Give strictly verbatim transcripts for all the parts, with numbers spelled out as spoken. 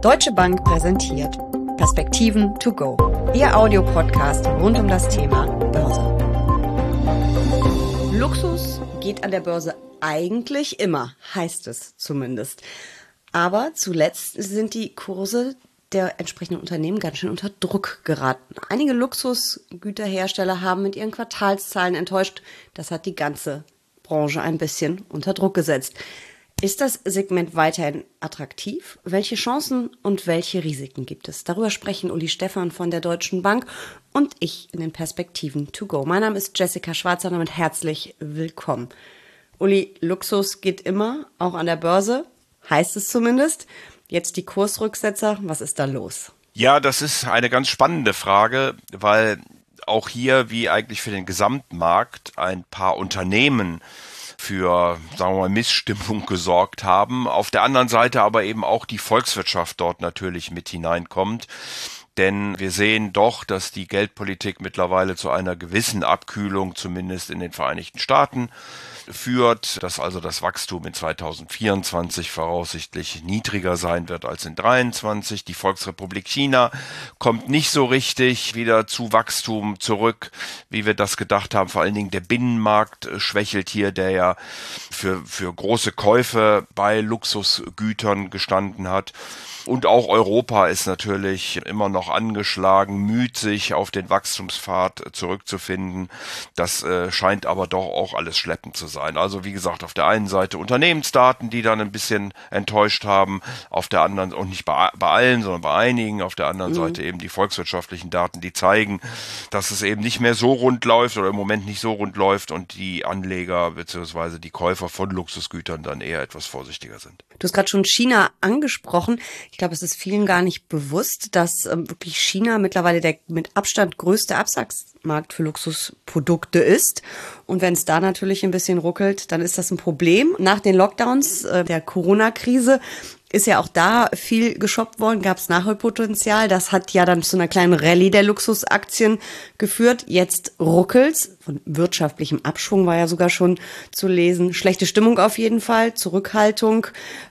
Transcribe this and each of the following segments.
Deutsche Bank präsentiert Perspektiven to go, Ihr Audiopodcast rund um das Thema Börse. Luxus geht an der Börse eigentlich immer, heißt es zumindest. Aber zuletzt sind die Kurse der entsprechenden Unternehmen ganz schön unter Druck geraten. Einige Luxusgüterhersteller haben mit ihren Quartalszahlen enttäuscht. Das hat die ganze Branche ein bisschen unter Druck gesetzt. Ist das Segment weiterhin attraktiv? Welche Chancen und welche Risiken gibt es? Darüber sprechen Uli Stephan von der Deutschen Bank und ich in den Perspektiven to go. Mein Name ist Jessica Schwarzer und damit herzlich willkommen. Uli, Luxus geht immer, auch an der Börse, heißt es zumindest. Jetzt die Kursrücksetzer, was ist da los? Ja, das ist eine ganz spannende Frage, weil auch hier, wie eigentlich für den Gesamtmarkt, ein paar Unternehmen für, sagen wir mal, Missstimmung gesorgt haben. Auf der anderen Seite aber eben auch die Volkswirtschaft dort natürlich mit hineinkommt. Denn wir sehen doch, dass die Geldpolitik mittlerweile zu einer gewissen Abkühlung, zumindest in den Vereinigten Staaten, führt, dass also das Wachstum in zweitausendvierundzwanzig voraussichtlich niedriger sein wird als in dreiundzwanzig. Die Volksrepublik China kommt nicht so richtig wieder zu Wachstum zurück, wie wir das gedacht haben. Vor allen Dingen der Binnenmarkt schwächelt hier, der ja für, für große Käufe bei Luxusgütern gestanden hat. Und auch Europa ist natürlich immer noch angeschlagen, müht sich auf den Wachstumspfad zurückzufinden. Das äh, scheint aber doch auch alles schleppend zu sein. Also wie gesagt, auf der einen Seite Unternehmensdaten, die dann ein bisschen enttäuscht haben, auf der anderen, und nicht bei, bei allen, sondern bei einigen, auf der anderen mhm. Seite eben die volkswirtschaftlichen Daten, die zeigen, dass es eben nicht mehr so rund läuft oder im Moment nicht so rund läuft und die Anleger bzw. die Käufer von Luxusgütern dann eher etwas vorsichtiger sind. Du hast gerade schon China angesprochen. Ich glaube, es ist vielen gar nicht bewusst, dass ähm, wirklich China mittlerweile der mit Abstand größte Absatzmarkt für Luxusprodukte ist. Und wenn es da natürlich ein bisschen ruckelt, dann ist das ein Problem. Nach den Lockdowns äh, der Corona-Krise ist ja auch da viel geshoppt worden, gab es Nachholpotenzial. Das hat ja dann zu einer kleinen Rallye der Luxusaktien geführt. Jetzt rückelt's. Von wirtschaftlichem Abschwung war ja sogar schon zu lesen. Schlechte Stimmung auf jeden Fall, Zurückhaltung.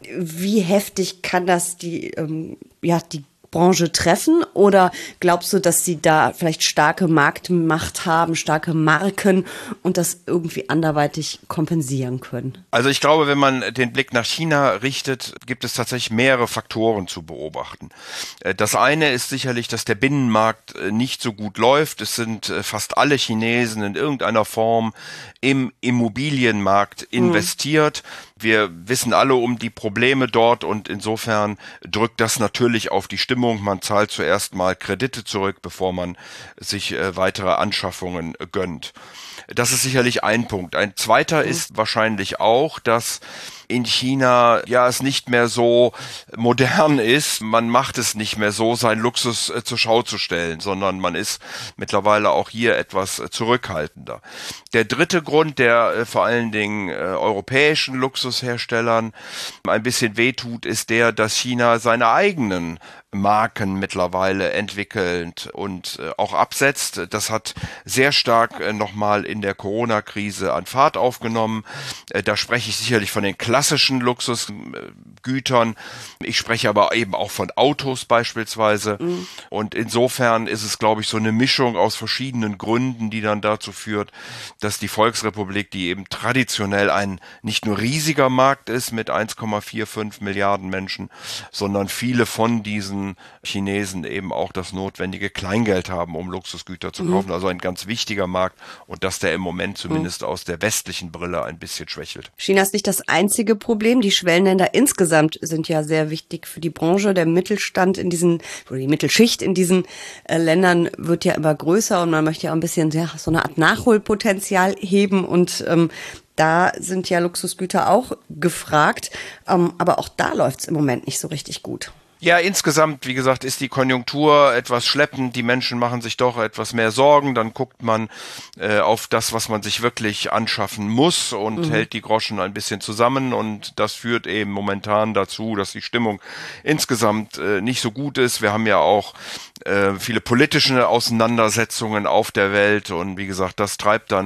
Wie heftig kann das die, ähm, ja, die Branche treffen? Oder glaubst du, dass sie da vielleicht starke Marktmacht haben, starke Marken und das irgendwie anderweitig kompensieren können? Also ich glaube, wenn man den Blick nach China richtet, gibt es tatsächlich mehrere Faktoren zu beobachten. Das eine ist sicherlich, dass der Binnenmarkt nicht so gut läuft. Es sind fast alle Chinesen in irgendeiner Form im Immobilienmarkt investiert. Mhm. Wir wissen alle um die Probleme dort und insofern drückt das natürlich auf die Stimmung. Man zahlt zuerst mal Kredite zurück, bevor man sich äh, weitere Anschaffungen äh, gönnt. Das ist sicherlich ein Punkt. Ein zweiter mhm. ist wahrscheinlich auch, dass in China ja es nicht mehr so modern ist. Man macht es nicht mehr so, seinen Luxus äh, zur Schau zu stellen, sondern man ist mittlerweile auch hier etwas äh, zurückhaltender. Der dritte Grund, der äh, vor allen Dingen äh, europäischen Luxusherstellern ein bisschen wehtut, ist der, dass China seine eigenen Marken mittlerweile entwickelt und äh, auch absetzt. Das hat sehr stark äh, nochmal in der Corona-Krise an Fahrt aufgenommen. Äh, da spreche ich sicherlich von den klassischen Luxusgütern. Ich spreche aber eben auch von Autos beispielsweise. Mhm. Und insofern ist es, glaube ich, so eine Mischung aus verschiedenen Gründen, die dann dazu führt, dass die Volksrepublik, die eben traditionell ein nicht nur riesiger Markt ist mit eins Komma fünfundvierzig Milliarden Menschen, sondern viele von diesen Chinesen eben auch das notwendige Kleingeld haben, um Luxusgüter zu kaufen. Mhm. Also ein ganz wichtiger Markt und dass der im Moment zumindest mhm. aus der westlichen Brille ein bisschen schwächelt. China ist nicht das einzige Problem. Die Schwellenländer insgesamt sind ja sehr wichtig für die Branche. Der Mittelstand in diesen, oder die Mittelschicht in diesen äh, Ländern wird ja immer größer und man möchte ja auch ein bisschen ja, so eine Art Nachholpotenzial heben und ähm, da sind ja Luxusgüter auch gefragt. Ähm, aber auch da läuft es im Moment nicht so richtig gut. Ja, insgesamt, wie gesagt, ist die Konjunktur etwas schleppend. Die Menschen machen sich doch etwas mehr Sorgen. Dann guckt man äh, auf das, was man sich wirklich anschaffen muss und mhm. hält die Groschen ein bisschen zusammen. Und das führt eben momentan dazu, dass die Stimmung insgesamt äh, nicht so gut ist. Wir haben ja auch äh, viele politische Auseinandersetzungen auf der Welt. Und wie gesagt, das treibt dann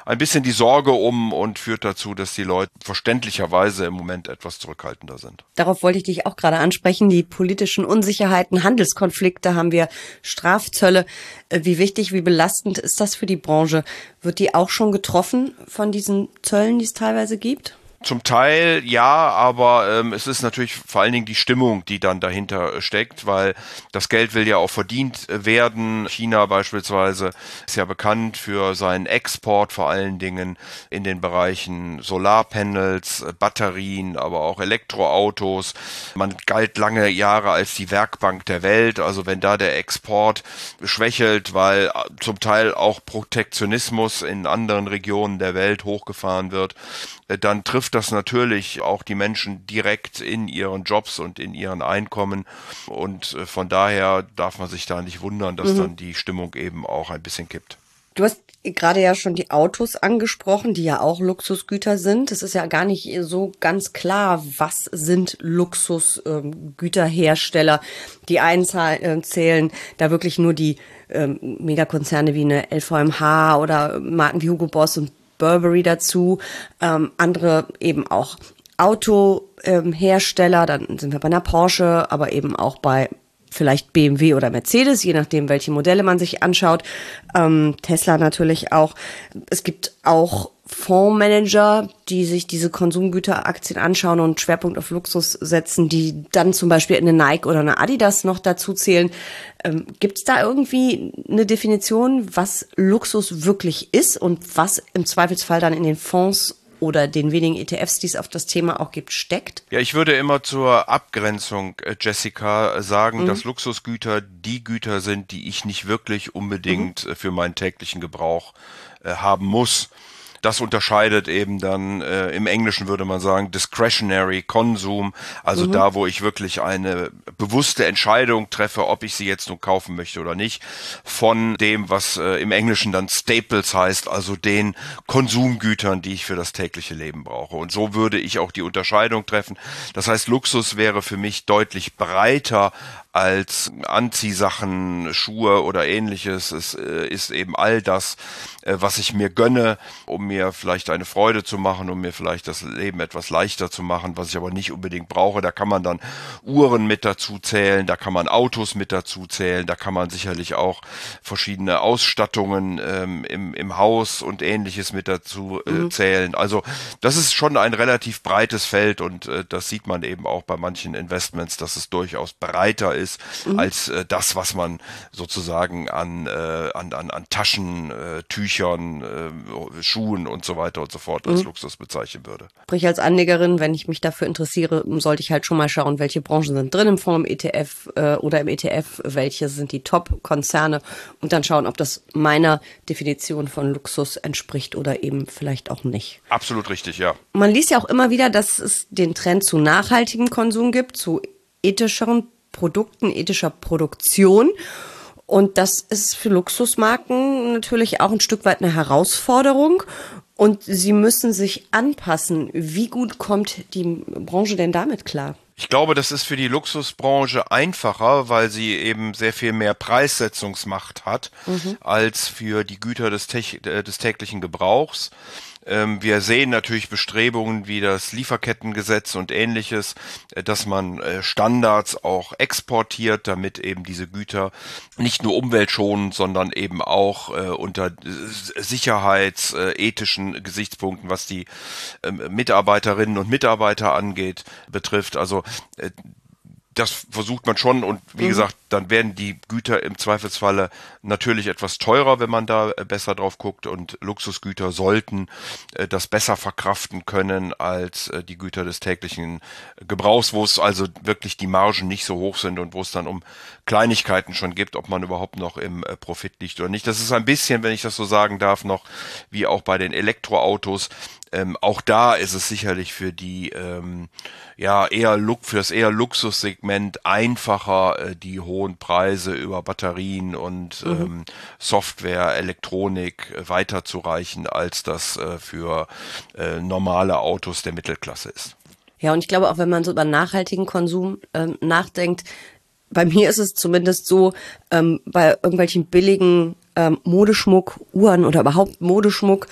ein bisschen die Sorge um und führt dazu, dass die Leute verständlicherweise im Moment etwas zurückhaltender sind. Darauf wollte ich dich auch gerade ansprechen. Die politischen Unsicherheiten, Handelskonflikte haben wir, Strafzölle. Wie wichtig, wie belastend ist das für die Branche? Wird die auch schon getroffen von diesen Zöllen, die es teilweise gibt? Zum Teil ja, aber ähm, es ist natürlich vor allen Dingen die Stimmung, die dann dahinter steckt, weil das Geld will ja auch verdient werden. China beispielsweise ist ja bekannt für seinen Export, vor allen Dingen in den Bereichen Solarpanels, Batterien, aber auch Elektroautos. Man galt lange Jahre als die Werkbank der Welt. Also wenn da der Export schwächelt, weil zum Teil auch Protektionismus in anderen Regionen der Welt hochgefahren wird, dann trifft das natürlich auch die Menschen direkt in ihren Jobs und in ihren Einkommen. Und von daher darf man sich da nicht wundern, dass mhm. dann die Stimmung eben auch ein bisschen kippt. Du hast gerade ja schon die Autos angesprochen, die ja auch Luxusgüter sind. Es ist ja gar nicht so ganz klar, was sind Luxusgüterhersteller. Die einen zählen da wirklich nur die ähm, Megakonzerne wie eine L V M H oder Marken wie Hugo Boss und Burberry dazu, ähm, andere eben auch Autohersteller, ähm, dann sind wir bei einer Porsche, aber eben auch bei vielleicht B M W oder Mercedes, je nachdem, welche Modelle man sich anschaut, ähm, Tesla natürlich auch. Es gibt auch Fondsmanager, die sich diese Konsumgüteraktien anschauen und Schwerpunkt auf Luxus setzen, die dann zum Beispiel eine Nike oder eine Adidas noch dazu zählen. Ähm, gibt es da irgendwie eine Definition, was Luxus wirklich ist und was im Zweifelsfall dann in den Fonds oder den wenigen E T Fs, die es auf das Thema auch gibt, steckt? Ja, ich würde immer zur Abgrenzung, Jessica, sagen, mhm. dass Luxusgüter die Güter sind, die ich nicht wirklich unbedingt mhm. für meinen täglichen Gebrauch äh, haben muss. Das unterscheidet eben dann, äh, im Englischen würde man sagen, discretionary Konsum, also mhm. da, wo ich wirklich eine bewusste Entscheidung treffe, ob ich sie jetzt nun kaufen möchte oder nicht, von dem, was äh, im Englischen dann Staples heißt, also den Konsumgütern, die ich für das tägliche Leben brauche. Und so würde ich auch die Unterscheidung treffen. Das heißt, Luxus wäre für mich deutlich breiter als Anziehsachen, Schuhe oder ähnliches. Es äh, ist eben all das, äh, was ich mir gönne, um mir vielleicht eine Freude zu machen, um mir vielleicht das Leben etwas leichter zu machen, was ich aber nicht unbedingt brauche. Da kann man dann Uhren mit dazu zählen, da kann man Autos mit dazu zählen, da kann man sicherlich auch verschiedene Ausstattungen ähm, im, im Haus und ähnliches mit dazu äh, mhm. zählen. Also das ist schon ein relativ breites Feld und äh, das sieht man eben auch bei manchen Investments, dass es durchaus breiter ist. Ist, mhm. als äh, das, was man sozusagen an, äh, an, an, an Taschen, äh, Tüchern, äh, Schuhen und so weiter und so fort als mhm. Luxus bezeichnen würde. Sprich, als Anlegerin, wenn ich mich dafür interessiere, sollte ich halt schon mal schauen, welche Branchen sind drin im Fonds, im E T F äh, oder im E T F, welche sind die Top-Konzerne und dann schauen, ob das meiner Definition von Luxus entspricht oder eben vielleicht auch nicht. Absolut richtig, ja. Man liest ja auch immer wieder, dass es den Trend zu nachhaltigem Konsum gibt, zu ethischeren Produkten, ethischer Produktion. Und das ist für Luxusmarken natürlich auch ein Stück weit eine Herausforderung. Und sie müssen sich anpassen. Wie gut kommt die Branche denn damit klar? Ich glaube, das ist für die Luxusbranche einfacher, weil sie eben sehr viel mehr Preissetzungsmacht hat, mhm. als für die Güter des, des täglichen Gebrauchs. Wir sehen natürlich Bestrebungen wie das Lieferkettengesetz und ähnliches, dass man Standards auch exportiert, damit eben diese Güter nicht nur umweltschonend, sondern eben auch unter sicherheitsethischen Gesichtspunkten, was die Mitarbeiterinnen und Mitarbeiter angeht, betrifft. Also das versucht man schon und wie mhm. gesagt, dann werden die Güter im Zweifelsfalle natürlich etwas teurer, wenn man da besser drauf guckt und Luxusgüter sollten äh, das besser verkraften können als äh, die Güter des täglichen Gebrauchs, wo es also wirklich die Margen nicht so hoch sind und wo es dann um Kleinigkeiten schon gibt, ob man überhaupt noch im äh, Profit liegt oder nicht. Das ist ein bisschen, wenn ich das so sagen darf, noch wie auch bei den Elektroautos. Ähm, auch da ist es sicherlich für die ähm, ja eher Look für das eher Luxussegment einfacher, äh, die hohen Preise über Batterien und mhm. ähm, Software, Elektronik äh, weiterzureichen, als das äh, für äh, normale Autos der Mittelklasse ist. Ja, und ich glaube auch, wenn man so über nachhaltigen Konsum ähm, nachdenkt, bei mir ist es zumindest so, ähm, bei irgendwelchen billigen ähm, Modeschmuck, Uhren oder überhaupt Modeschmuck,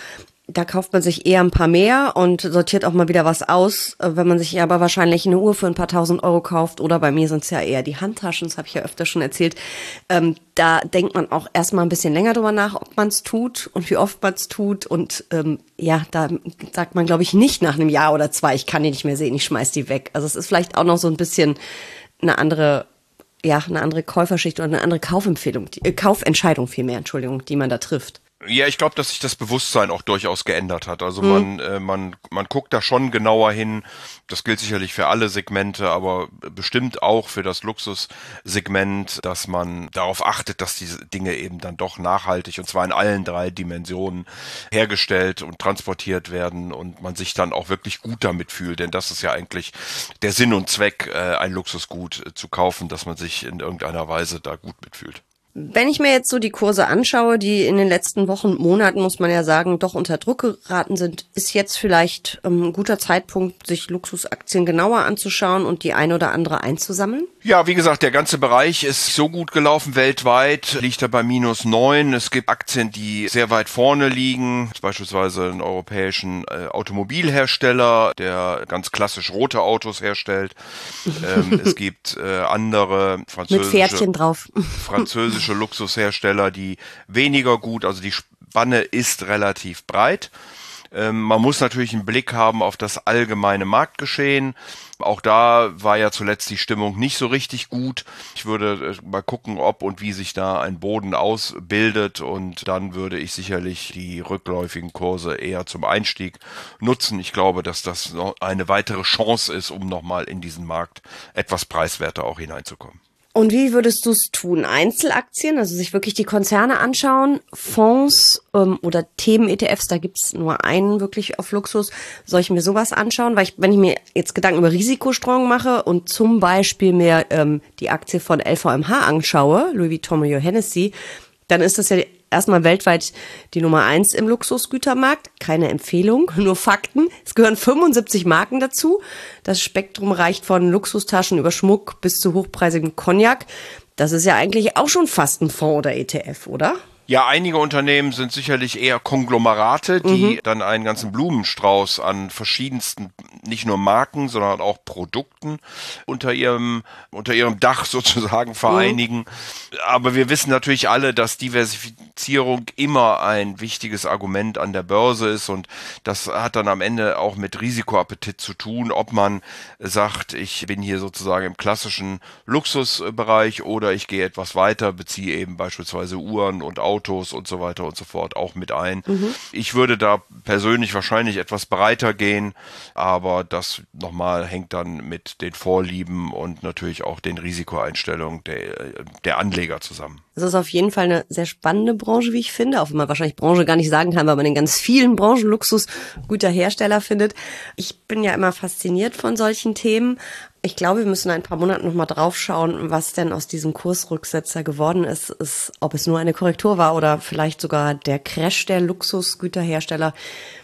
Da kauft man sich eher ein paar mehr und sortiert auch mal wieder was aus. Wenn man sich aber wahrscheinlich eine Uhr für ein paar tausend Euro kauft, oder bei mir sind es ja eher die Handtaschen, das habe ich ja öfter schon erzählt, ähm, da denkt man auch erstmal ein bisschen länger drüber nach, ob man es tut und wie oft man es tut. Und ähm, ja, da sagt man, glaube ich, nicht nach einem Jahr oder zwei, ich kann die nicht mehr sehen, ich schmeiß die weg. Also es ist vielleicht auch noch so ein bisschen eine andere, ja, eine andere Käuferschicht oder eine andere Kaufempfehlung, die, äh, Kaufentscheidung vielmehr, Entschuldigung, die man da trifft. Ja, ich glaube, dass sich das Bewusstsein auch durchaus geändert hat. Also man, äh, man, man guckt da schon genauer hin. Das gilt sicherlich für alle Segmente, aber bestimmt auch für das Luxussegment, dass man darauf achtet, dass diese Dinge eben dann doch nachhaltig, und zwar in allen drei Dimensionen, hergestellt und transportiert werden und man sich dann auch wirklich gut damit fühlt. Denn das ist ja eigentlich der Sinn und Zweck, äh, ein Luxusgut äh, zu kaufen, dass man sich in irgendeiner Weise da gut mitfühlt. Wenn ich mir jetzt so die Kurse anschaue, die in den letzten Wochen, Monaten, muss man ja sagen, doch unter Druck geraten sind, ist jetzt vielleicht ähm, ein guter Zeitpunkt, sich Luxusaktien genauer anzuschauen und die eine oder andere einzusammeln? Ja, wie gesagt, der ganze Bereich ist so gut gelaufen. Weltweit liegt er bei minus neun. Es gibt Aktien, die sehr weit vorne liegen, beispielsweise einen europäischen äh, Automobilhersteller, der ganz klassisch rote Autos herstellt. ähm, es gibt äh, andere französische, mit Pferdchen drauf. französische Luxushersteller, die weniger gut, also die Spanne ist relativ breit. Ähm, man muss natürlich einen Blick haben auf das allgemeine Marktgeschehen. Auch da war ja zuletzt die Stimmung nicht so richtig gut. Ich würde äh, mal gucken, ob und wie sich da ein Boden ausbildet, und dann würde ich sicherlich die rückläufigen Kurse eher zum Einstieg nutzen. Ich glaube, dass das noch eine weitere Chance ist, um nochmal in diesen Markt etwas preiswerter auch hineinzukommen. Und wie würdest du es tun? Einzelaktien, also sich wirklich die Konzerne anschauen, Fonds ähm, oder Themen-E T Fs, da gibt's nur einen wirklich auf Luxus. Soll ich mir sowas anschauen? Weil ich, wenn ich mir jetzt Gedanken über Risikostreuung mache und zum Beispiel mir ähm, die Aktie von L V M H anschaue, Louis Vuitton Moët Hennessy, dann ist das ja erstmal weltweit die Nummer eins im Luxusgütermarkt. Keine Empfehlung, nur Fakten. Es gehören fünfundsiebzig Marken dazu. Das Spektrum reicht von Luxustaschen über Schmuck bis zu hochpreisigem Cognac. Das ist ja eigentlich auch schon fast ein Fonds oder E T F, oder? Ja, einige Unternehmen sind sicherlich eher Konglomerate, die Mhm. dann einen ganzen Blumenstrauß an verschiedensten, nicht nur Marken, sondern auch Produkten unter ihrem, unter ihrem Dach sozusagen vereinigen. Mhm. Aber wir wissen natürlich alle, dass Diversifizierung immer ein wichtiges Argument an der Börse ist, und das hat dann am Ende auch mit Risikoappetit zu tun, ob man sagt, ich bin hier sozusagen im klassischen Luxusbereich oder ich gehe etwas weiter, beziehe eben beispielsweise Uhren und Autos und so weiter und so fort auch mit ein. Mhm. Ich würde da persönlich wahrscheinlich etwas breiter gehen, aber das nochmal hängt dann mit den Vorlieben und natürlich auch den Risikoeinstellungen der, der Anleger zusammen. Es ist auf jeden Fall eine sehr spannende Branche, wie ich finde, auch wenn man wahrscheinlich Branche gar nicht sagen kann, weil man in ganz vielen Branchen Luxusgüterhersteller findet. Ich bin ja immer fasziniert von solchen Themen. Ich glaube, wir müssen in ein paar Monaten nochmal drauf schauen, was denn aus diesem Kursrücksetzer geworden ist, ist, ob es nur eine Korrektur war oder vielleicht sogar der Crash der Luxusgüterhersteller.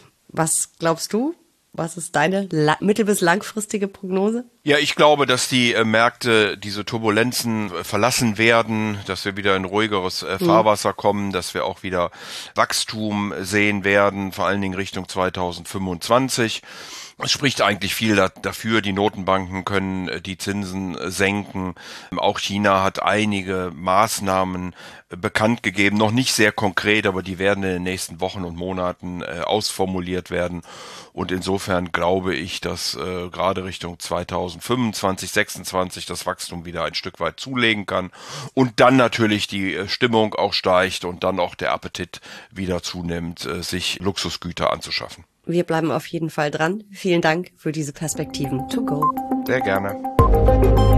Was glaubst du? Was ist deine la- mittel- bis langfristige Prognose? Ja, ich glaube, dass die äh, Märkte diese Turbulenzen äh, verlassen werden, dass wir wieder in ruhigeres äh, Fahrwasser kommen, dass wir auch wieder Wachstum sehen werden, vor allen Dingen Richtung zweitausendfünfundzwanzig. Es spricht eigentlich viel da, dafür, die Notenbanken können äh, die Zinsen äh, senken. Auch China hat einige Maßnahmen äh, bekannt gegeben, noch nicht sehr konkret, aber die werden in den nächsten Wochen und Monaten äh, ausformuliert werden. Und insofern glaube ich, dass äh, gerade Richtung zweitausendfünfundzwanzig, sechsundzwanzig das Wachstum wieder ein Stück weit zulegen kann und dann natürlich die äh, Stimmung auch steigt und dann auch der Appetit wieder zunimmt, äh, sich Luxusgüter anzuschaffen. Wir bleiben auf jeden Fall dran. Vielen Dank für diese Perspektiven to go. Sehr gerne.